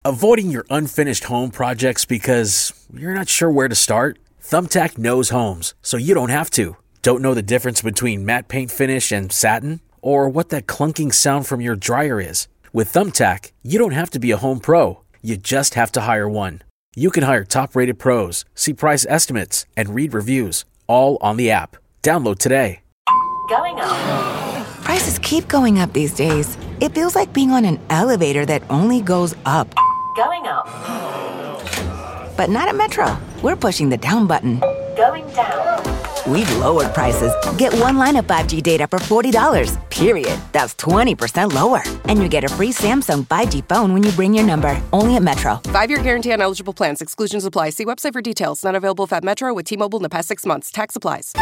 Avoiding your unfinished home projects because you're not sure where to start? Thumbtack knows homes, so you don't have to. Don't know the difference between matte paint finish and satin? Or what that clunking sound from your dryer is? With Thumbtack, you don't have to be a home pro. You just have to hire one. You can hire top-rated pros, see price estimates, and read reviews, all on the app. Download today. Going up. Prices keep going up these days. It feels like being on an elevator that only goes up. Going up. But not at Metro. We're pushing the down button. Going down. We've lowered prices. Get one line of 5G data for $40, period. That's 20% lower. And you get a free Samsung 5G phone when you bring your number. Only at Metro. 5-year guarantee on eligible plans. Exclusions apply. See website for details. Not available at Metro with T-Mobile in the past 6 months. Tax applies.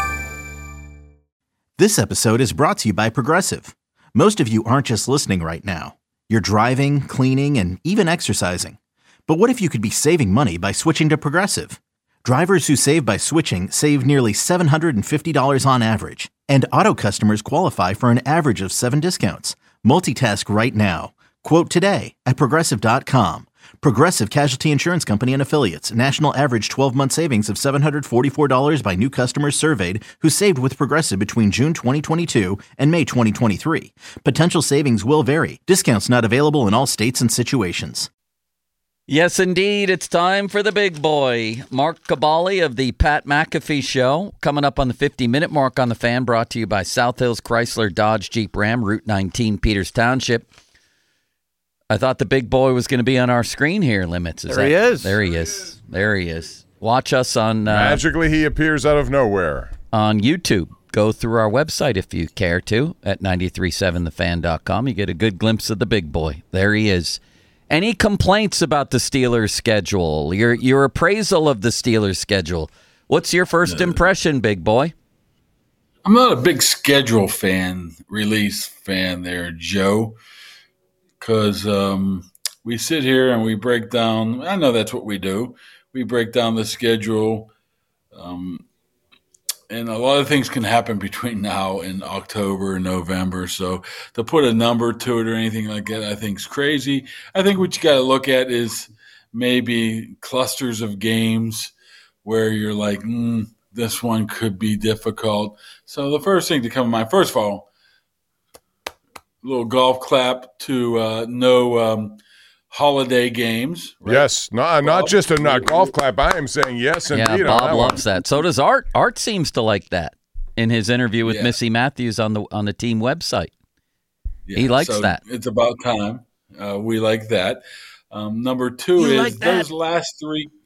This episode is brought to you by Progressive. Most of you aren't just listening right now. You're driving, cleaning, and even exercising. But what if you could be saving money by switching to Progressive? Drivers who save by switching save nearly $750 on average. And auto customers qualify for an average of 7 discounts. Multitask right now. Quote today at Progressive.com. Progressive Casualty Insurance Company and Affiliates. National average 12-month savings of $744 by new customers surveyed who saved with Progressive between June 2022 and May 2023. Potential savings will vary. Discounts not available in all states and situations. Yes, indeed. It's time for the big boy. Mark Caballi of the Pat McAfee Show. Coming up on the 50-minute mark on the Fan, brought to you by South Hills Chrysler Dodge Jeep Ram, Route 19, Peters Township. I thought the big boy was going to be on our screen here, Limits. There he is. There he is. There he is. Watch us on... Magically, he appears out of nowhere. On YouTube. Go through our website if you care to, at 937thefan.com. You get a good glimpse of the big boy. There he is. Any complaints about the Steelers' schedule? Your appraisal of the Steelers' schedule. What's your first impression, big boy? I'm not a big schedule release fan there, Joe, because we sit here and we break down. I know that's what we do. We break down the schedule, and a lot of things can happen between now and October and November. So to put a number to it or anything like that, I think is crazy. I think what you got to look at is maybe clusters of games where you're like, this one could be difficult. So the first thing to come to mind, first of all, a little golf clap to no holiday games. Right? Yes, not just a golf clap. I am saying yes, indeed. Yeah, Bob loves that. So does Art. Art seems to like that in his interview with Missy Matthews on the team website. Yeah, he likes that. It's about time. We like that. Number two is those last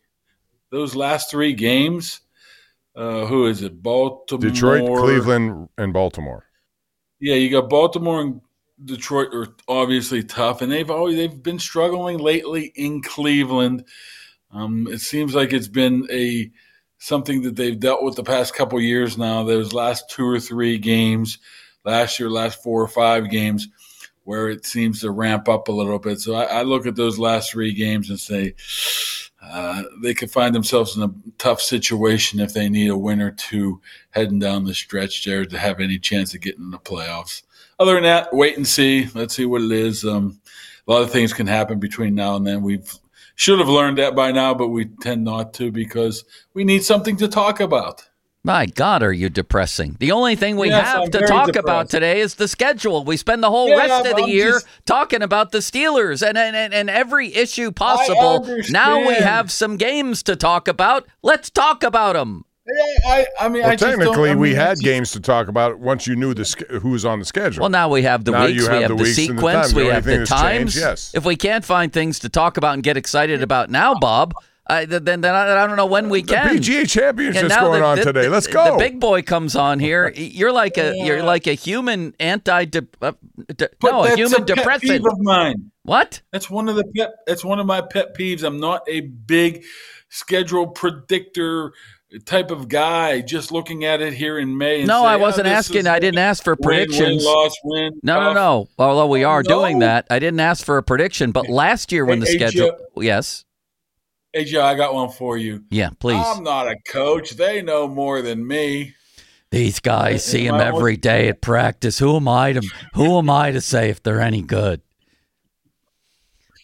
three games. Who is it? Baltimore, Detroit, Cleveland, and Baltimore. Yeah, you got Baltimore and Detroit are obviously tough, and they've been struggling lately in Cleveland. It seems like it's been something that they've dealt with the past couple years now. Those last 2 or 3 games, last 4 or 5 games, where it seems to ramp up a little bit. So I look at those last 3 games and say they could find themselves in a tough situation if they need a win or two heading down the stretch there to have any chance of getting in the playoffs. Other than that, wait and see. Let's see what it is. A lot of things can happen between now and then. We should have learned that by now, but we tend not to because we need something to talk about. My God, are you depressing? The only thing we have to talk about today is the schedule. We spend the whole rest of the year talking about the Steelers and every issue possible. Now we have some games to talk about. Let's talk about them. Technically, we had games to talk about once you knew who was on the schedule. Well, now we have the weeks, we have the sequence, we have the times. Yes. If we can't find things to talk about and get excited about now, Bob, then I don't know when we can. The PGA Championship's going on today. Let's go. The big boy comes on here. You're like a human a human depressant. Pet peeve of mine. What? That's one of my pet peeves. I'm not a big schedule predictor type of guy, just looking at it here in May. And I wasn't asking. I didn't ask for predictions. Win, loss, win. No. Although we are doing that, I didn't ask for a prediction. But last year when the schedule, yes. Hey, Joe, I got one for you. Yeah, please. I'm not a coach. They know more than me. These guys see him every day at practice. Who am I to say if they're any good?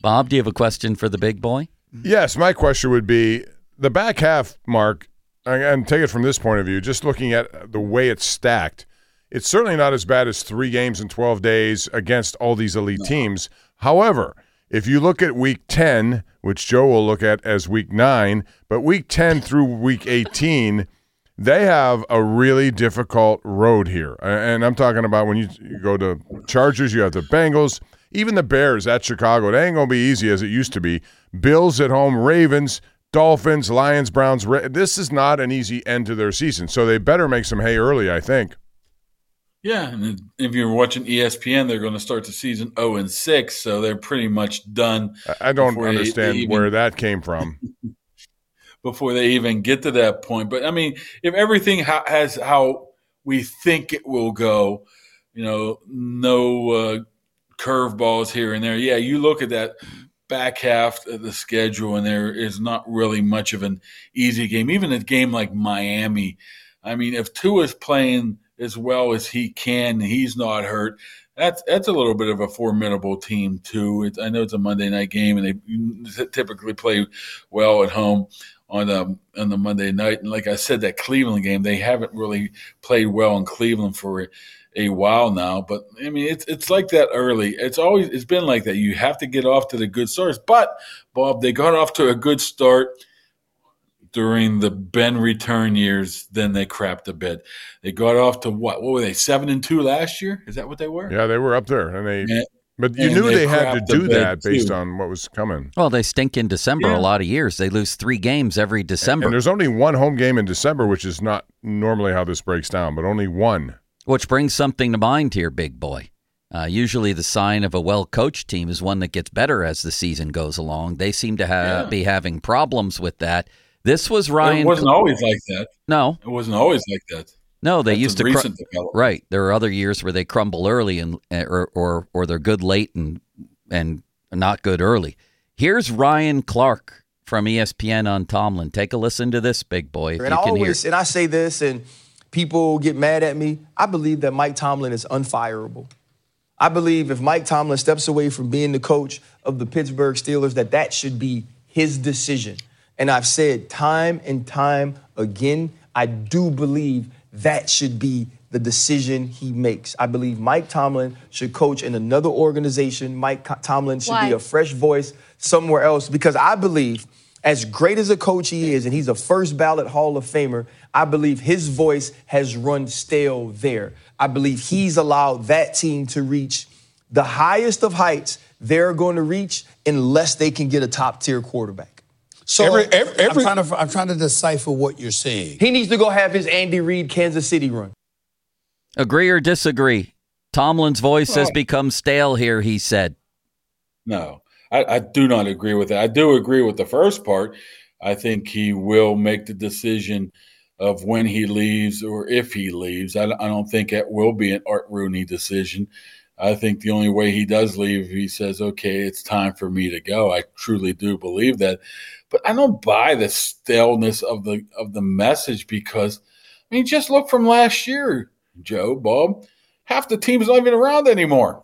Bob, do you have a question for the big boy? Yes, my question would be the back half, Mark, and take it from this point of view, just looking at the way it's stacked, it's certainly not as bad as 3 games in 12 days against all these elite teams. However, if you look at Week 10, which Joe will look at as Week 9, but Week 10 through Week 18, they have a really difficult road here. And I'm talking about when you go to Chargers, you have the Bengals, even the Bears at Chicago. It ain't going to be easy as it used to be. Bills at home, Ravens, Dolphins, Lions, Browns. This is not an easy end to their season, so they better make some hay early, I think. Yeah, and if you're watching ESPN, they're going to start the season 0-6, so they're pretty much done. I don't understand where that came from. Before they even get to that point. But, I mean, if everything has how we think it will go, no curveballs here and there. Yeah, you look at that back half of the schedule, and there is not really much of an easy game. Even a game like Miami, I mean, if Tua's playing as well as he can, he's not hurt, that's a little bit of a formidable team too. I know it's a Monday night game, and they typically play well at home on the Monday night. And like I said, that Cleveland game, they haven't really played well in Cleveland for a while now. But I mean, it's like that early. It's been like that. You have to get off to the good starts. But Bob, they got off to a good start during the Ben return years, then they crapped the bed. They got off to what were they, 7-2 last year? Is that what they were? Yeah, they were up there, but you knew they had to do that based on what was coming. Well, they stink in December a lot of years. They lose 3 games every December. And there's only one home game in December, which is not normally how this breaks down, but only one. Which brings something to mind here, big boy. Usually the sign of a well-coached team is one that gets better as the season goes along. They seem to be having problems with that. This was Ryan. It wasn't always like that. No. It wasn't always like that. No, they used to recent development. Right. There are other years where they crumble early and or they're good late and not good early. Here's Ryan Clark from ESPN on Tomlin. Take a listen to this, big boy. And I say this, and people get mad at me. I believe that Mike Tomlin is unfireable. I believe if Mike Tomlin steps away from being the coach of the Pittsburgh Steelers, that should be his decision. And I've said time and time again, I do believe that should be the decision he makes. I believe Mike Tomlin should coach in another organization. Mike Tomlin should be a fresh voice somewhere else, because I believe as great as a coach he is, and he's a first ballot Hall of Famer, I believe his voice has run stale there. I believe he's allowed that team to reach the highest of heights they're going to reach unless they can get a top-tier quarterback. So I'm trying to decipher what you're saying. He needs to go have his Andy Reid Kansas City run. Agree or disagree? Tomlin's voice has become stale here, he said. No, I do not agree with that. I do agree with the first part. I think he will make the decision of when he leaves or if he leaves. I don't think it will be an Art Rooney decision. I think the only way he does leave, he says, okay, it's time for me to go. I truly do believe that. But I don't buy the staleness of the message, because, I mean, just look from last year, Joe, Bob. Half the team's not even around anymore.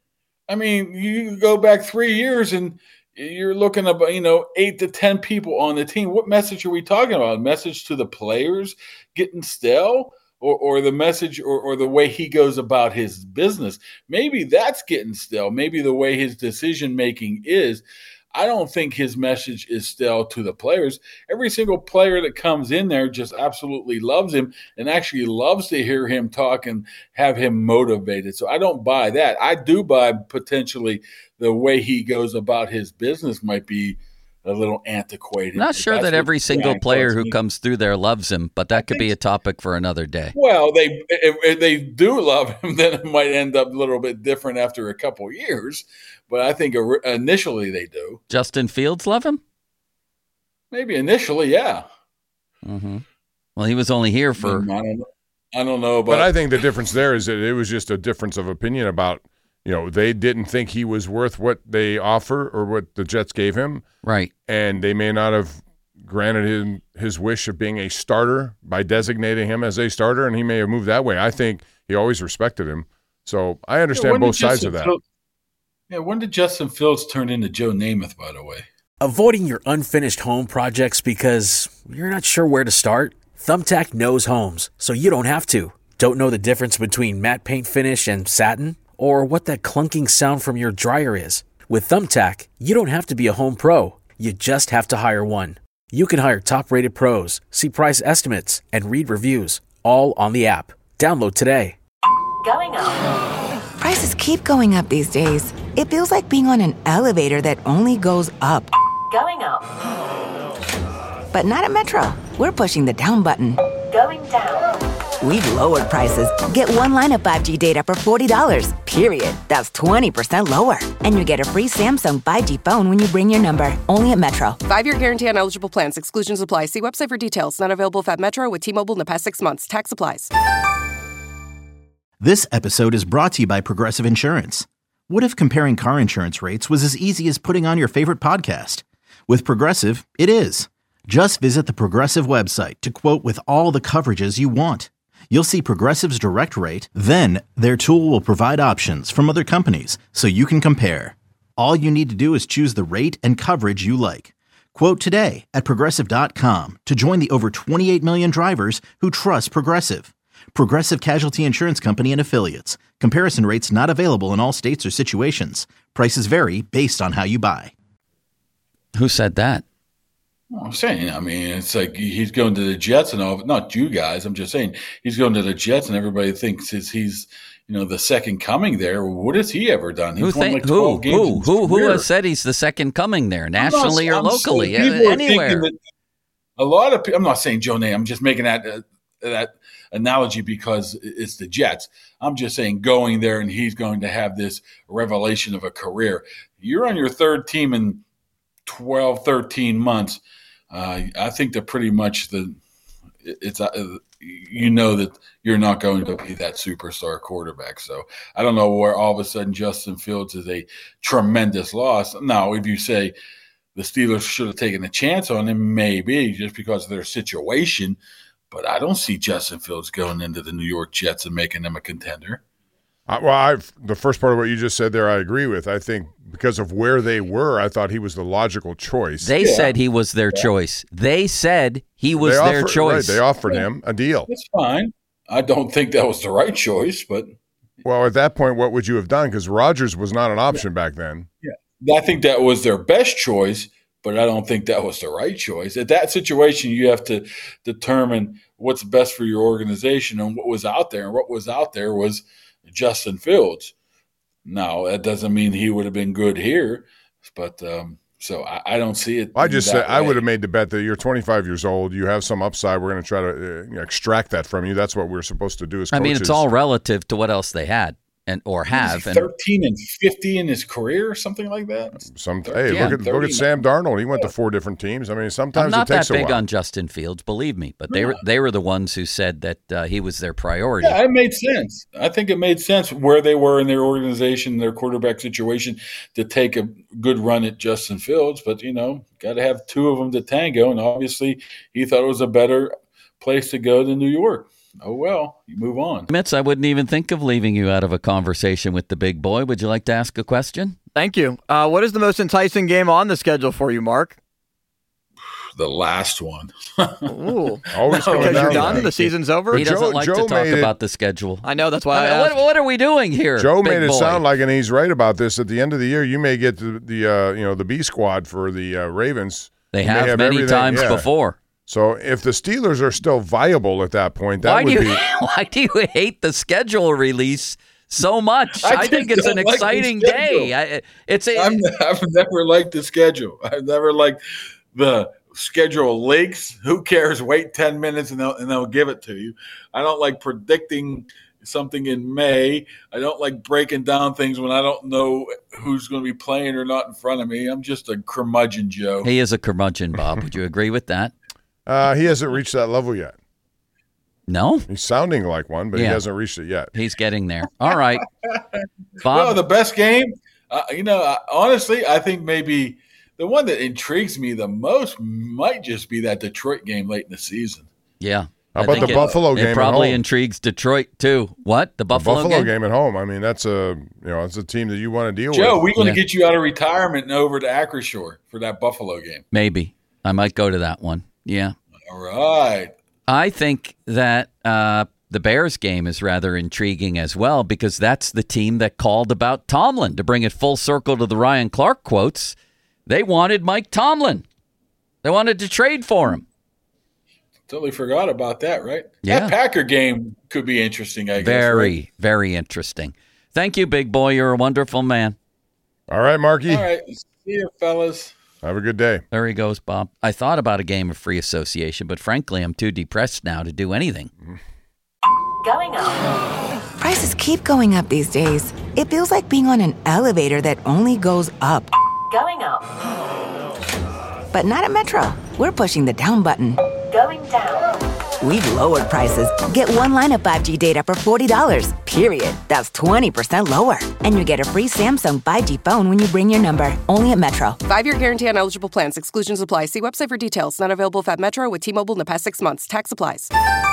I mean, you go back 3 years and you're looking at, 8 to 10 people on the team. What message are we talking about? A message to the players getting stale? Or the message or the way he goes about his business. Maybe that's getting stale. Maybe the way his decision-making is. I don't think his message is stale to the players. Every single player that comes in there just absolutely loves him and actually loves to hear him talk and have him motivated. So I don't buy that. I do buy potentially the way he goes about his business might be a little antiquated. Not sure that every single player who comes through there loves him, but that could be a topic for another day. Well, if they do love him, then it might end up a little bit different after a couple of years. But I think initially they do. Justin Fields love him? Maybe initially, yeah. Mm-hmm. Well, he was only here for... I don't know. But I think the difference there is that it was just a difference of opinion about, they didn't think he was worth what they offer or what the Jets gave him. Right. And they may not have granted him his wish of being a starter by designating him as a starter, and he may have moved that way. I think he always respected him. So I understand both sides of that. Yeah, when did Justin Fields turn into Joe Namath, by the way? Avoiding your unfinished home projects because you're not sure where to start? Thumbtack knows homes, so you don't have to. Don't know the difference between matte paint finish and satin? Or what that clunking sound from your dryer is? With Thumbtack, you don't have to be a home pro. You just have to hire one. You can hire top-rated pros, see price estimates, and read reviews, all on the app. Download today. Going up. Prices keep going up these days. It feels like being on an elevator that only goes up. Going up. But not at Metro. We're pushing the down button. Going down. We've lowered prices. Get one line of 5G data for $40, period. That's 20% lower. And you get a free Samsung 5G phone when you bring your number. Only at Metro. 5-year guarantee on eligible plans. Exclusions apply. See website for details. Not available at Metro with T-Mobile in the past 6 months. Tax applies. This episode is brought to you by Progressive Insurance. What if comparing car insurance rates was as easy as putting on your favorite podcast? With Progressive, it is. Just visit the Progressive website to quote with all the coverages you want. You'll see Progressive's direct rate, then their tool will provide options from other companies so you can compare. All you need to do is choose the rate and coverage you like. Quote today at Progressive.com to join the over 28 million drivers who trust Progressive. Progressive Casualty Insurance Company and Affiliates. Comparison rates not available in all states or situations. Prices vary based on how you buy. Who said that? Well, I'm saying, it's like he's going to the Jets and all. Not you guys. I'm just saying he's going to the Jets, and everybody thinks he's the second coming there. What has he ever done? He's won like 12 games. Who has said he's the second coming there, nationally or locally, anywhere? A lot of people. I'm not saying Joe Namath. I'm just making that analogy because it's the Jets. I'm just saying going there and he's going to have this revelation of a career. You're on your third team in 12, 13 months. I think that pretty much that you're not going to be that superstar quarterback. So I don't know where all of a sudden Justin Fields is a tremendous loss. Now, if you say the Steelers should have taken a chance on him, maybe just because of their situation, but I don't see Justin Fields going into the New York Jets and making them a contender. The first part of what you just said there, I agree with. I think because of where they were, I thought he was the logical choice. They said he was their choice. They said he was their choice. Right, they offered him a deal. That's fine. I don't think that was the right choice, but well, at that point, what would you have done? Because Rodgers was not an option back then. Yeah, I think that was their best choice, but I don't think that was the right choice. At that situation, you have to determine what's best for your organization and what was out there. And what was out there was Justin Fields. Now, that doesn't mean he would have been good here, but so I don't see it. I just said I would have made the bet that you're 25 years old, you have some upside. We're going to try to extract that from you. That's what we're supposed to do as coaches. It's all relative to what else they had or have. 13 and 50 in his career or something like that. Look at Sam Darnold. He went to 4 different teams. Sometimes I'm it takes a while. not that big on Justin Fields, believe me, but they were the ones who said that he was their priority. Yeah, it made sense. I think it made sense where they were in their organization, their quarterback situation, to take a good run at Justin Fields. But, got to have 2 of them to tango, and obviously he thought it was a better place to go than New York. Oh, well, you move on. Mitz, I wouldn't even think of leaving you out of a conversation with the big boy. Would you like to ask a question? Thank you. What is the most enticing game on the schedule for you, Mark? The last one. Ooh. Always because you're done? The season's over? He doesn't like to talk about the schedule. I know, that's why I asked. What are we doing here? Joe made it sound like, and he's right about this, at the end of the year, you may get the B squad for the Ravens. They have many times before. So if the Steelers are still viable at that point, why do you hate the schedule release so much? I think it's an exciting day. I've never liked the schedule. I've never liked the schedule leaks. Who cares? Wait 10 minutes and they'll give it to you. I don't like predicting something in May. I don't like breaking down things when I don't know who's going to be playing or not in front of me. I'm just a curmudgeon, Joe. He is a curmudgeon, Bob. Would you agree with that? He hasn't reached that level yet. No? He's sounding like one, but he hasn't reached it yet. He's getting there. All right. Bob? No, the best game, honestly, I think maybe the one that intrigues me the most might just be that Detroit game late in the season. Yeah. How about the Buffalo game It at probably home? intrigues Detroit too. What? The Buffalo game at home. I mean, that's a team that you want to deal with. Joe, we're going to get you out of retirement and over to Acrisure for that Buffalo game. Maybe. I might go to that one. Yeah. All right. I think that the Bears game is rather intriguing as well because that's the team that called about Tomlin. To bring it full circle to the Ryan Clark quotes, they wanted Mike Tomlin. They wanted to trade for him. Totally forgot about that, right? Yeah. That Packer game could be interesting, I guess. Very, right? very interesting. Thank you, big boy. You're a wonderful man. All right, Marky. All right. See you, fellas. Have a good day. There he goes, Bob. I thought about a game of free association, but frankly, I'm too depressed now to do anything. Going up. Prices keep going up these days. It feels like being on an elevator that only goes up. Going up. But not at Metro. We're pushing the down button. Going down. We've lowered prices. Get one line of 5G data for $40, period. That's 20% lower. And you get a free Samsung 5G phone when you bring your number. Only at Metro. 5-year guarantee on eligible plans. Exclusions apply. See website for details. Not available at Metro with T-Mobile in the past 6 months. Tax applies.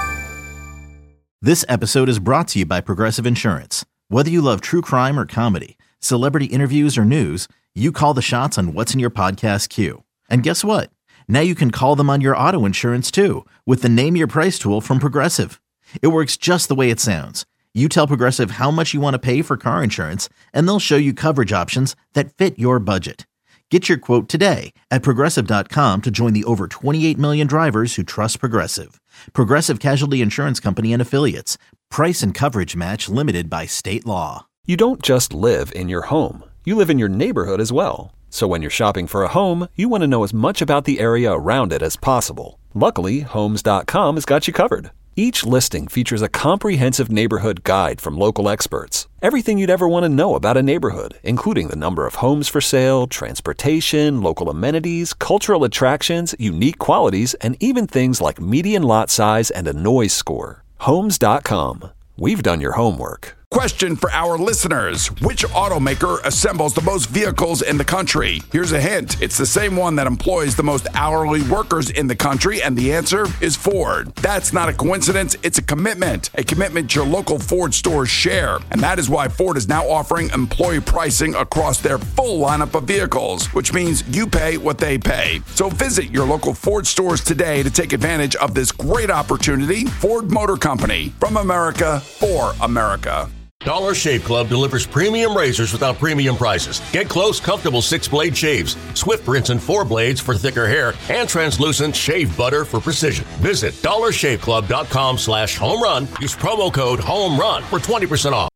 This episode is brought to you by Progressive Insurance. Whether you love true crime or comedy, celebrity interviews or news, you call the shots on what's in your podcast queue. And guess what? Now you can call them on your auto insurance too with the Name Your Price tool from Progressive. It works just the way it sounds. You tell Progressive how much you want to pay for car insurance, and they'll show you coverage options that fit your budget. Get your quote today at Progressive.com to join the over 28 million drivers who trust Progressive. Progressive Casualty Insurance Company and Affiliates. Price and coverage match limited by state law. You don't just live in your home. You live in your neighborhood as well. So when you're shopping for a home, you want to know as much about the area around it as possible. Luckily, Homes.com has got you covered. Each listing features a comprehensive neighborhood guide from local experts. Everything you'd ever want to know about a neighborhood, including the number of homes for sale, transportation, local amenities, cultural attractions, unique qualities, and even things like median lot size and a noise score. Homes.com. We've done your homework. Question for our listeners. Which automaker assembles the most vehicles in the country? Here's a hint. It's the same one that employs the most hourly workers in the country, and the answer is Ford. That's not a coincidence. It's a commitment your local Ford stores share. And that is why Ford is now offering employee pricing across their full lineup of vehicles, which means you pay what they pay. So visit your local Ford stores today to take advantage of this great opportunity. Ford Motor Company, from America for America. Dollar Shave Club delivers premium razors without premium prices. Get close, comfortable 6-blade shaves, swift rinse and 4 blades for thicker hair, and translucent shave butter for precision. Visit dollarshaveclub.com/homerun. Use promo code HOMERUN for 20% off.